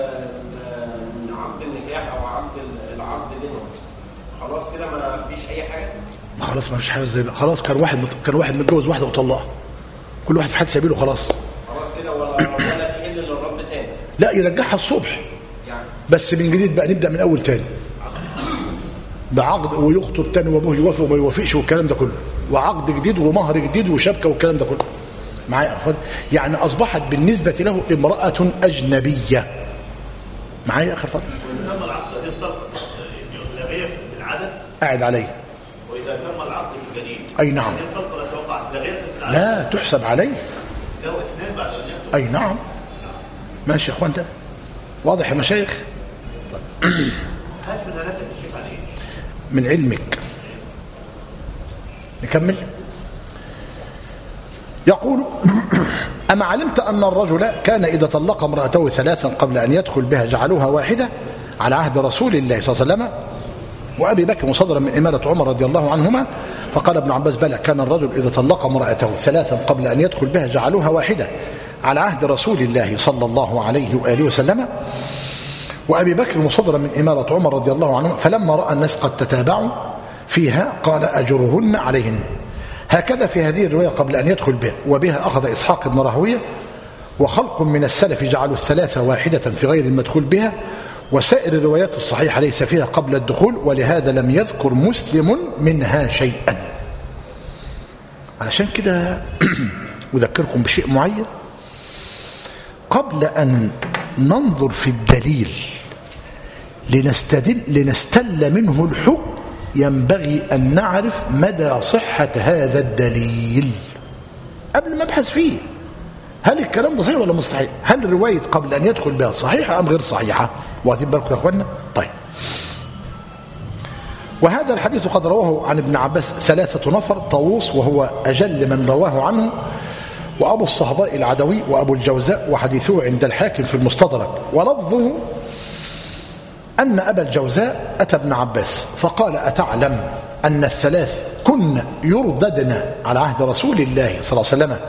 Speaker 4: عقد النكاح او عقد العقد بينهم خلاص كده ما فيش اي حاجه.
Speaker 1: خلاص ما فيش حاجه زي بقى. خلاص كان واحد كان واحد متجوز واحده وطلقها، كل واحد في حد سبيله. خلاص
Speaker 4: خلاص كده ولا ولا في حل للرب تاني.
Speaker 1: لا يرجعها الصبح
Speaker 4: يعني
Speaker 1: بس من جديد بقى، نبدا من اول تاني بعقد، ويخطب تاني وابوه يوافق وما يوافقش والكلام ده كله، وعقد جديد ومهر جديد وشبكه والكلام ده كله. معايا يعني اصبحت بالنسبه له امراه اجنبيه. معايا يا اخي الفضل؟
Speaker 2: تم العقد هذه الطلقه لغيه في العدد
Speaker 1: قاعد عليه.
Speaker 2: واذا تم العقد الجديد
Speaker 1: اي نعم
Speaker 2: هذه الطلقه التي وقعت لغيه في العدد
Speaker 1: لا تحسب عليه.
Speaker 2: له اثنين بعد ان يخطب.
Speaker 1: اي نعم. ماشي يا اخوان، ده واضح يا مشايخ؟
Speaker 2: هات من ثلاثه الشيخ عليه
Speaker 1: من علمك. نكمل. يقول أما علمت أن الرجل كان إذا طلق امرأته ثلاثا قبل أن يدخل بها جعلوها واحدة على عهد رسول الله صلى الله عليه وسلم وأبي بكر مصدرا من إمارة عمر رضي الله عنهما. فقال ابن عباس بلى، كان الرجل إذا طلق امرأته ثلاثا قبل أن يدخل بها جعلوها واحدة على عهد رسول الله صلى الله عليه وآله وسلم وأبي بكر مصدرا من إمارة عمر رضي الله عنهما. فلما رأى الناس قد تتابعوا فيها قال أجرهن عليهن. هكذا في هذه الرواية قبل أن يدخل بها. وبها أخذ إسحاق بن راهويه وخلق من السلف جعلوا الثلاثة واحدة في غير المدخول بها، وسائر الروايات الصحيحة ليس فيها قبل الدخول، ولهذا لم يذكر مسلم منها شيئا. علشان كده أذكركم بشيء معين قبل أن ننظر في الدليل لنستدل لنستل منه الحكم. ينبغي أن نعرف مدى صحة هذا الدليل قبل ما نبحث فيه. هل الكلام ده صحيح ولا مش صحيح؟ هل الرواية قبل أن يدخل بها صحيحة أم غير صحيحة؟ واخدين بالكم يا أخوانا؟ طيب. وهذا الحديث قد رواه عن ابن عباس ثلاثة نفر: طاووس وهو أجل من رواه عنه، وأبو الصهباء العدوي، وأبو الجوزاء، وحديثه عند الحاكم في المستدرك. ولفظه أن أبا الجوزاء أتى ابن عباس فقال: أتعلم أن الثلاث كن يرددن على عهد رسول الله صلى الله عليه وسلم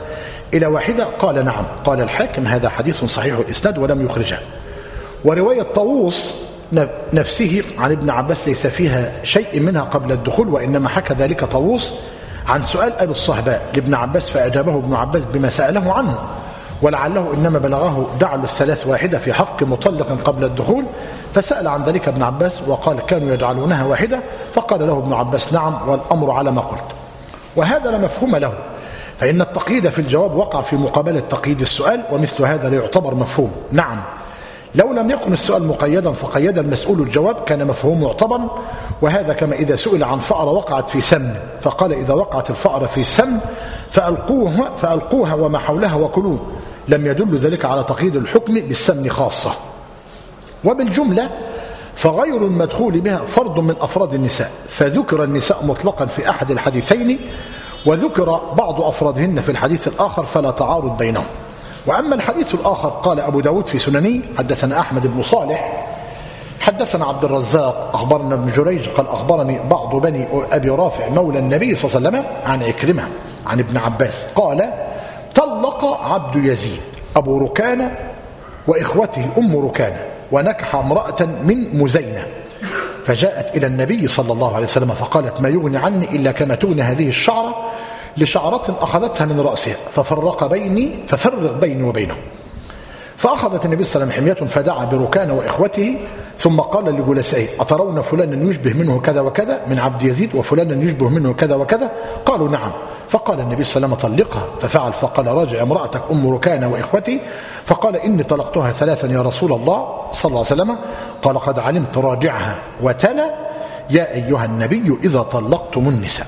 Speaker 1: إلى واحدة؟ قال نعم. قال الحاكم هذا حديث صحيح الإسناد ولم يخرجه. ورواية طاووس نفسه عن ابن عباس ليس فيها شيء منها قبل الدخول، وإنما حكى ذلك طاووس عن سؤال أبي الصهباء لابن عباس فأجابه ابن عباس بما سأله عنه، ولعله إنما بلغه جعل الثلاث واحدة في حق مطلق قبل الدخول، فسأل عن ذلك ابن عباس وقال كانوا يجعلونها واحدة، فقال له ابن عباس نعم والأمر على ما قلت. وهذا لا مفهوم له، فإن التقييد في الجواب وقع في مقابلة تقييد السؤال، ومثل هذا لا يعتبر مفهوم. نعم لو لم يكن السؤال مقيدا فقيد المسؤول الجواب كان مفهوم معتبر، وهذا كما إذا سئل عن فأرة وقعت في سمن فقال إذا وقعت الفأرة في سمن فألقوها, فألقوها وما حولها وكلوه، لم يدل ذلك على تقييد الحكم بالسمن خاصة. وبالجملة فغير المدخول بها فرد من أفراد النساء، فذكر النساء مطلقا في أحد الحديثين وذكر بعض أفرادهن في الحديث الآخر، فلا تعارض بينهم. وأما الحديث الآخر قال أبو داود في سننه حدثنا أحمد بن صالح حدثنا عبد الرزاق أخبرنا ابن جريج قال أخبرني بعض بني أبي رافع مولى النبي صلى الله عليه وسلم عن عكرمة عن ابن عباس قال طلق عبد يزيد أبو ركانة وإخوته أم ركانة ونكح امرأة من مزينة، فجاءت إلى النبي صلى الله عليه وسلم فقالت ما يغني عني إلا كما تغني هذه الشعرة لشعرة أخذتها من رأسها ففرق بيني ففرق بيني وبينه. فأخذت النبي صلى الله عليه وسلم حمية فدعا بركانة وإخوته ثم قال لجلسائه أترون فلانا يشبه منه كذا وكذا من عبد يزيد وفلانا يشبه منه كذا وكذا؟ قالوا نعم. فقال النبي صلى الله عليه وسلم طلقها، ففعل فقال راجع امرأتك أم ركانة وإخوتي، فقال إني طلقتها ثلاثا يا رسول الله صلى الله عليه وسلم. قال قد علمت راجعها، وتلا يا أيها النبي إذا طلقتم النساء،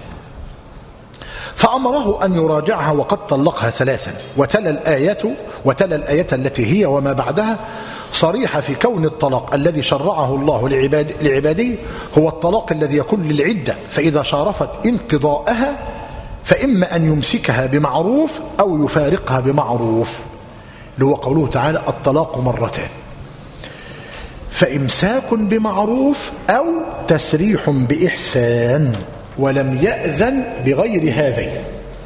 Speaker 1: فأمره أن يراجعها وقد طلقها ثلاثا، وتلا الآية وتلا الآية التي هي وما بعدها صريحة في كون الطلاق الذي شرعه الله لعباد لعباده هو الطلاق الذي يكون للعدة، فإذا شارفت انقضاءها فإما أن يمسكها بمعروف أو يفارقها بمعروف، اللي هو قوله تعالى الطلاق مرتان، فإمساك بمعروف أو تسريح بإحسان، ولم يأذن بغير هذين.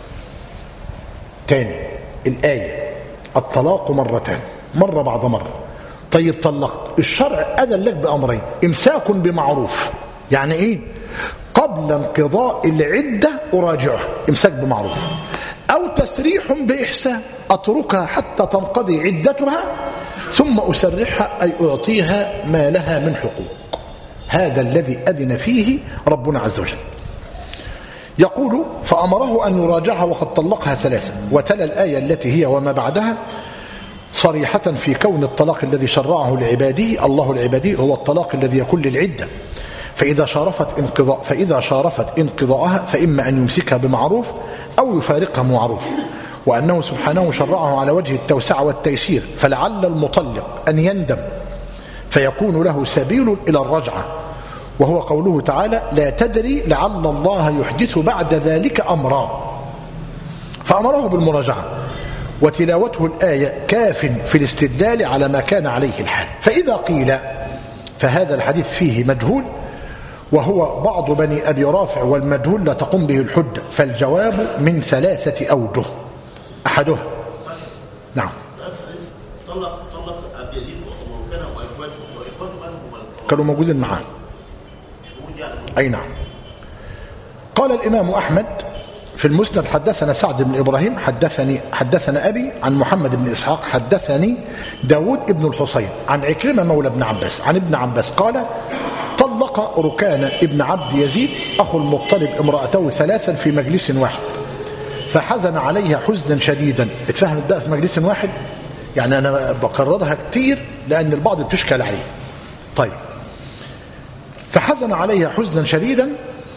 Speaker 1: تاني الآية الطلاق مرتان، مرة بعد مرة. طيب طلقت، الشرع أذن لك بأمرين، إمساك بمعروف يعني إيه؟ قبل انقضاء العدة أراجعها، إمساك بمعروف، أو تسريح بإحسان، أتركها حتى تنقضي عدتها ثم أسرحها أي أعطيها ما لها من حقوق. هذا الذي أذن فيه ربنا عز وجل. يقول فأمره أن يراجعها وقد طلقها ثلاثا، وتلا الآية التي هي وما بعدها صريحة في كون الطلاق الذي شرعه لعباده الله العبادي هو الطلاق الذي يكون للعدة، فإذا شارفت انقضاء فإذا شارفت انقضاءها فإما أن يمسكها بمعروف أو يفارقها بمعروف، وأنه سبحانه شرعه على وجه التوسع والتيسير، فلعل المطلق أن يندم فيكون له سبيل إلى الرجعة، وهو قوله تعالى لا تدري لعل الله يحدث بعد ذلك أمرا، فأمره بالمراجعة. وتلاوته الآية كاف في الاستدلال على ما كان عليه الحال. فإذا قيل فهذا الحديث فيه مجهول وهو بعض بني أبي رافع، والمجهول لا تقوم به الحجة، فالجواب من ثلاثة أوجه. أحدها نعم
Speaker 2: طلق طلق أبي يزيد وكان وإخوته وإخوته
Speaker 1: كانوا موجودين معاه. أي نعم. قال الإمام أحمد في المسند حدثنا سعد بن إبراهيم حدثني حدثنا أبي عن محمد بن إسحاق حدثني داود ابن الحصين عن عكرمة مولى ابن عباس عن ابن عباس قال طلق ركان ابن عبد يزيد أخو المطلب امرأته ثلاثا في مجلس واحد فحزن عليها حزنا شديدا. اتفهمت بقى في مجلس واحد، يعني أنا بكررها كتير لأن البعض بتشكل عليه. طيب فحزن عليها حزنا شديدا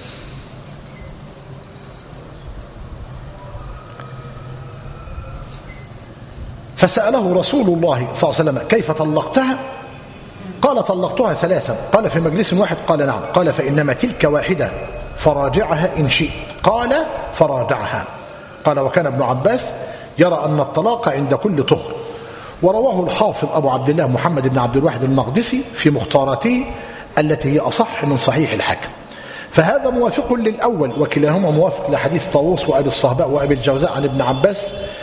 Speaker 1: فسأله رسول الله صلى الله عليه وسلم كيف طلقتها؟ قال طلقتها ثلاثا. قال في مجلس واحد؟ قال نعم. قال فإنما تلك واحدة فراجعها إن شئت. قال فراجعها. قال وكان ابن عباس يرى أن الطلاق عند كل طهر. ورواه الحافظ أبو عبد الله محمد بن عبد الواحد المقدسي في مختاراته التي هي أصح من صحيح الحاكم. فهذا موافق للأول، وكلاهما موافق لحديث طاووس وأبي الصهباء وأبي الجوزاء عن ابن عباس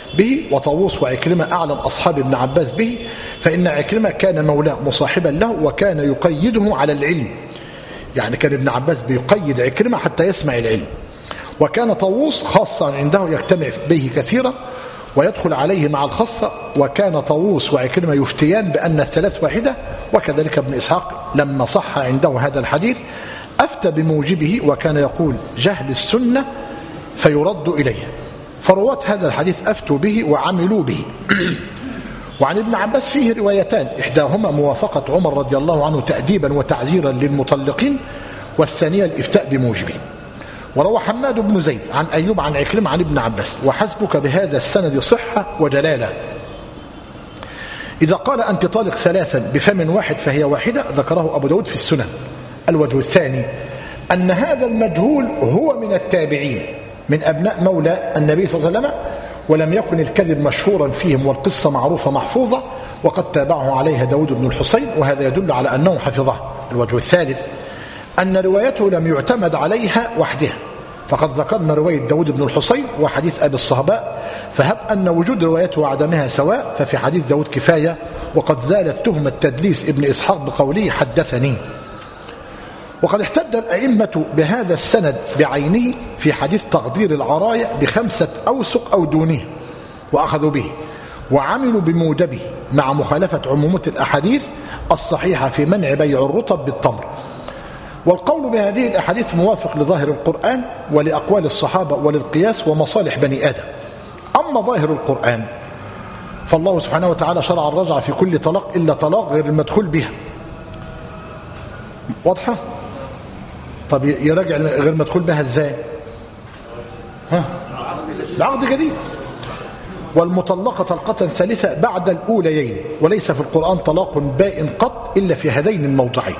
Speaker 1: به، وطاووس وعكرمة أعلم أصحاب ابن عباس به، فإن عكرمة كان مولاه مصاحبا له وكان يقيده على العلم، يعني كان ابن عباس بيقيد عكرمة حتى يسمع العلم. وكان طاووس خاصا عنده يجتمع به كثيرا ويدخل عليه مع الخاصة، وكان طاووس وعكرمة يفتيان بأن الثلاث واحدة. وكذلك ابن إسحاق لما صح عنده هذا الحديث أفتى بموجبه، وكان يقول جهل السنة فيرد إليه، فرواة هذا الحديث أفتوا به وعملوا به. وعن ابن عباس فيه روايتان، إحداهما موافقة عمر رضي الله عنه تأديبا وتعزيرا للمطلقين، والثانية الإفتاء بموجبه. وروى حماد بن زيد عن أيوب عن عكرمة عن ابن عباس، وحسبك بهذا السند صحة وجلالة. إذا قال أنت طالق ثلاثا بفم واحد فهي واحدة، ذكره أبو داود في السنن. الوجه الثاني أن هذا المجهول هو من التابعين من أبناء مولى النبي صلى الله عليه وسلم، ولم يكن الكذب مشهورا فيهم، والقصة معروفة محفوظة، وقد تابعه عليها داود بن الحسين، وهذا يدل على أنه حفظها. الوجه الثالث أن روايته لم يعتمد عليها وحدها، فقد ذكرنا رواية داود بن الحسين وحديث أبي الصهباء، فهب أن وجود روايته وعدمها سواء، ففي حديث داود كفاية. وقد زالت تهمة تدليس ابن إسحاق بقوله حدثني. وقد احتج الأئمة بهذا السند بعينه في حديث تقدير العراية بخمسة أوسق أو دونه، وأخذوا به وعملوا بموجبه مع مخالفة عمومة الأحاديث الصحيحة في منع بيع الرطب بالتمر. والقول بهذه الأحاديث موافق لظاهر القرآن ولأقوال الصحابة وللقياس ومصالح بني آدم. أما ظاهر القرآن فالله سبحانه وتعالى شرع الرجعة في كل طلاق إلا طلاق غير المدخول بها. واضحة؟ طب يراجع غير مدخول بها ازاي؟ ها؟ العقد جديد. والمطلقة طلقة ثالثة بعد الأوليين، وليس في القرآن طلاق بائن قط إلا في هذين الموضعين.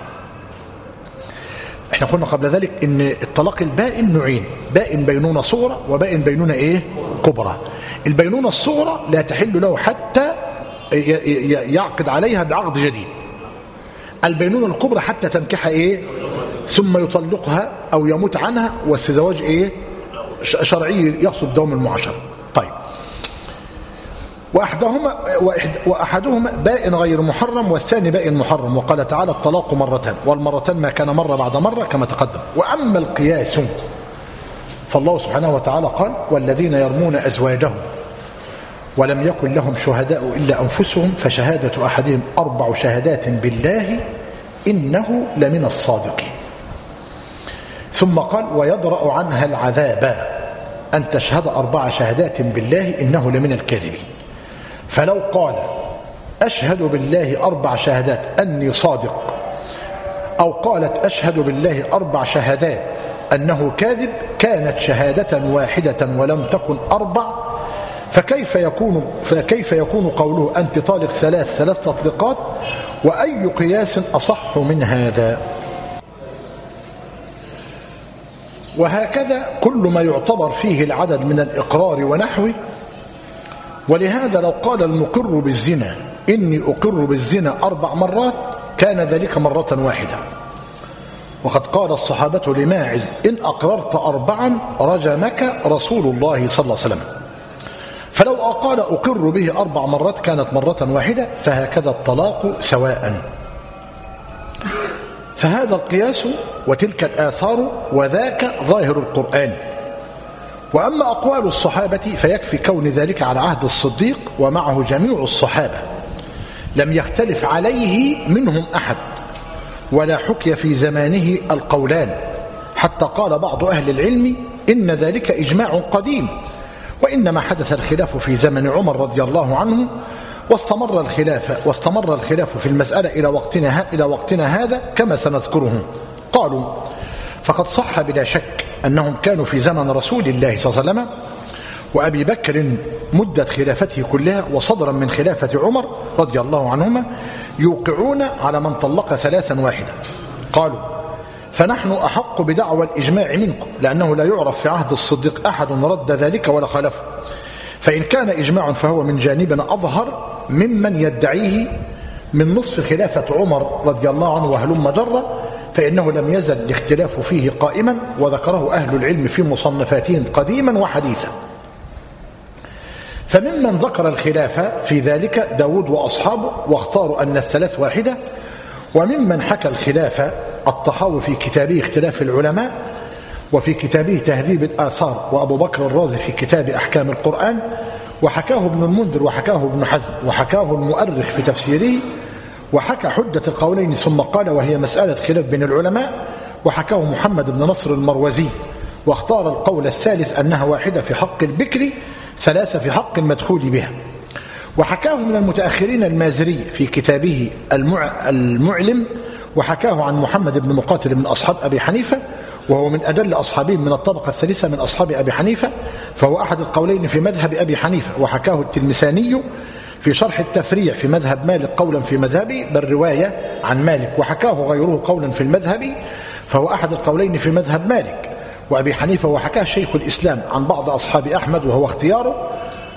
Speaker 1: احنا قلنا قبل ذلك ان الطلاق البائن نوعين، بائن بينونة صغرى وبائن بينونة ايه؟ كبرى. البينونة الصغرى لا تحل له حتى يعقد عليها بعقد جديد. البينونة الكبرى حتى تنكح ايه؟ ثم يطلقها او يموت عنها، والزواج ايه؟ شرعي يقصد دوم المعاشرة. طيب، وأحدهما, وأحدهما بائن غير محرم والثاني بائن محرم. وقال تعالى الطلاق مرتان، والمرتان ما كان مرة بعد مرة كما تقدم. وأما القياس فالله سبحانه وتعالى قال والذين يرمون أزواجهم ولم يكن لهم شهداء إلا أنفسهم فشهادة أحدهم أربع شهادات بالله إنه لمن الصادقين. ثم قال ويدرأ عنها العذاب أن تشهد أربع شهادات بالله إنه لمن الكاذبين. فلو قال أشهد بالله أربع شهادات أني صادق، أو قالت أشهد بالله أربع شهادات أنه كاذب، كانت شهادة واحدة ولم تكن أربع، فكيف يكون, فكيف يكون قوله أنت طالق ثلاث ثلاث تطليقات؟ وأي قياس أصح من هذا؟ وهكذا كل ما يعتبر فيه العدد من الإقرار ونحوه. ولهذا لو قال المقر بالزنا إني أقر بالزنا أربع مرات كان ذلك مرة واحدة. وقد قال الصحابة لماعز إن أقررت أربعا رجمك رسول الله صلى الله عليه وسلم. فلو قال أقر به أربع مرات كانت مرة واحدة، فهكذا الطلاق سواء. فهذا القياس وتلك الآثار وذاك ظاهر القرآن. وأما أقوال الصحابة فيكفي كون ذلك على عهد الصديق ومعه جميع الصحابة لم يختلف عليه منهم أحد، ولا حكي في زمانه القولان، حتى قال بعض أهل العلم إن ذلك إجماع قديم، وإنما حدث الخلاف في زمن عمر رضي الله عنه، واستمر الخلاف واستمر الخلاف في المسألة إلى وقتنا إلى وقتنا هذا كما سنذكره. قالوا فقد صح بلا شك أنهم كانوا في زمن رسول الله صلى الله عليه وسلم وأبي بكر مدة خلافته كلها وصدرا من خلافة عمر رضي الله عنهما يوقعون على من طلق ثلاثا واحدا. قالوا فنحن أحق بدعوى الإجماع منكم، لأنه لا يعرف في عهد الصديق أحد رد ذلك ولا خالفه، فإن كان إجماع فهو من جانبنا أظهر ممن يدعيه من نصف خلافة عمر رضي الله عنه وهلم جرة، فإنه لم يزل الاختلاف فيه قائما، وذكره أهل العلم في مصنفاتهم قديما وحديثا. فممن ذكر الخلافة في ذلك داود وأصحابه واختاروا أن الثلاث واحدة. وممن حكى الخلافة الطحاوي في كتابه اختلاف العلماء، وفي كتابه تهذيب الآثار، وأبو بكر الرازي في كتاب أحكام القرآن، وحكاه ابن المنذر وحكاه ابن حزم وحكاه المؤرخ في تفسيره، وحكى حجة القولين ثم قال وهي مسألة خلاف بين العلماء، وحكاه محمد بن نصر المروزي واختار القول الثالث أنها واحدة في حق البكر، ثلاثة في حق المدخول بها. وحكاه من المتأخرين المازري في كتابه المعلم، وحكاه عن محمد بن مقاتل من أصحاب أبي حنيفة، وهو من أدل أصحابهم من الطبقة الثالثة من أصحاب أبي حنيفة، فهو أحد القولين في مذهب أبي حنيفة. وحكاه التلمساني في شرح التفريع في مذهب مالك قولا في مذهبه بل رواية عن مالك، وحكاه غيره قولا في المذهب، فهو أحد القولين في مذهب مالك وأبي حنيفة. وحكاه شيخ الإسلام عن بعض أصحاب أحمد وهو اختياره.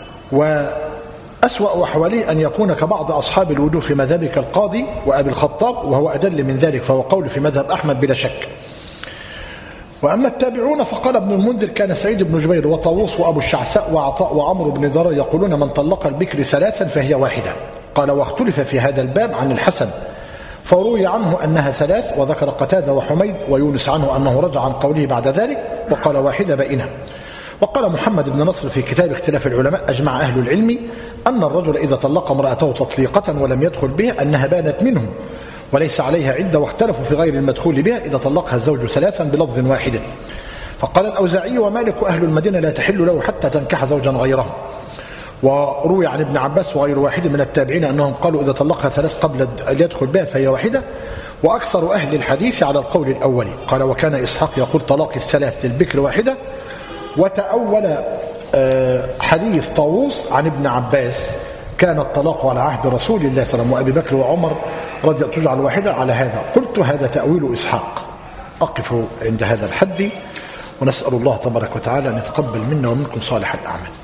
Speaker 1: وأسوأ أحوالي أن يكون كبعض أصحاب الوجوه في مذهبك القاضي وأبي الخطاب، وهو أدل من ذلك، فهو قول في مذهب أحمد بلا شك. وأما التابعون فقال ابن المنذر كان سعيد بن جبير وطاووس وأبو الشعثاء وعطاء وعمرو بن ذر يقولون من طلق البكر ثلاثا فهي واحدة. قال واختلف في هذا الباب عن الحسن فروي عنه أنها ثلاث، وذكر قتادة وحميد ويونس عنه أنه رجع عن قوله بعد ذلك وقال واحدة بائنة. وقال محمد بن نصر في كتاب اختلاف العلماء أجمع أهل العلم أن الرجل إذا طلق امرأته تطليقة ولم يدخل بها أنها بانت منه وليس عليها عدة، واختلفوا في غير المدخول بها إذا طلقها الزوج ثلاثا بلفظ واحد. فقال الأوزاعي ومالك أهل المدينة لا تحل له حتى تنكح زوجا غيره. وروي عن ابن عباس وغير واحد من التابعين أنهم قالوا إذا طلقها ثلاث قبل أن يدخل بها فهي واحدة. وأكثر أهل الحديث على القول الأول. قال وكان إسحاق يقول طلاق الثلاث للبكر واحدة. وتأول حديث طاووس عن ابن عباس كان الطلاق على عهد رسول الله صلى الله عليه وسلم وأبي بكر وعمر رضي الله تجعل واحدة على هذا. قلت هذا تأويل إسحاق. أقف عند هذا الحد ونسأل الله تبارك وتعالى أن يتقبل منا ومنكم صالح الأعمال.